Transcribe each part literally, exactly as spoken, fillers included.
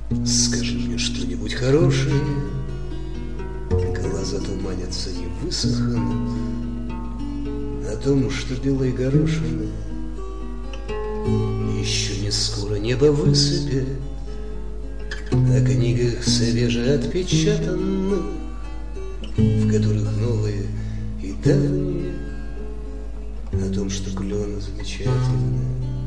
Скажи мне что-нибудь хорошее. Глаза туманятся, не высохнут. О том, что белой горошины еще не скоро небо высыпет. О книгах свежеотпечатанных, в которых новые и давние. О том, что клен замечательный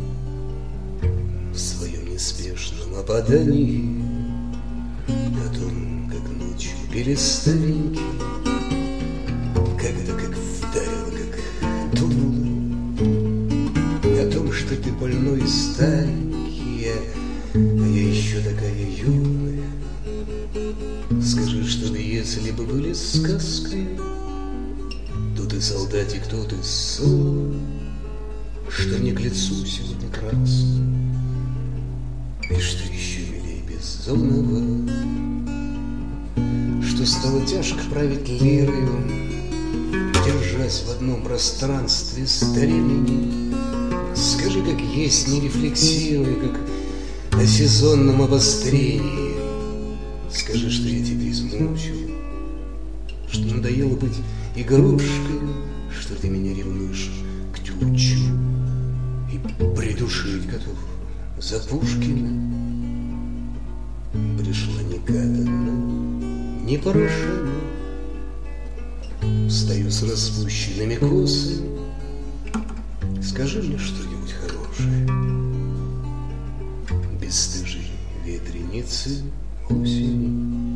в своем неспешном опадании. О том, как ночью пели старенькие, когда как вдарило, как тунуло. О том, что ты больной и старенький, а я еще такая юная. Скажи, что если бы были сказкой, то ты солдатик, то ты сон, что мне к лицу сегодня красный, и что еще милей безумного, что стало тяжко править лирою, держась в одном пространстве с времени. Скажи, как есть, не рефлексируя, как о сезонном обострении. Скажи, что я тебя измучил, что надоело быть игрушкой, что ты меня ревнуешь к тютчу и придушить готов за Пушкина. Пришла некатанно, непорошена, стою с распущенными косами. Скажи мне что-нибудь хорошее. Бесстыжие ветреницы осени.